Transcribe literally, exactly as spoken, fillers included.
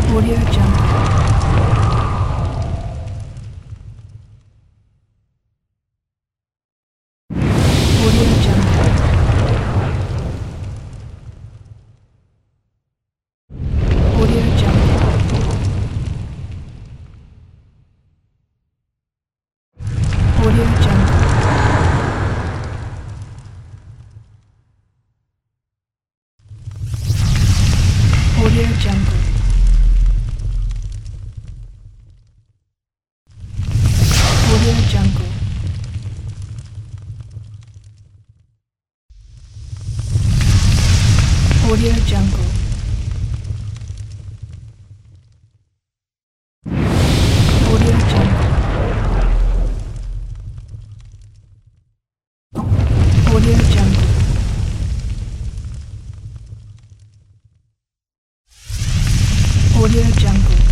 Audio Jungle. Audio Jungle. Audio Jungle. Audio Jungle. Audio Jungle. Audio Jungle. Audio Jungle. Audio Jungle. Audio Jungle. Audio Jungle.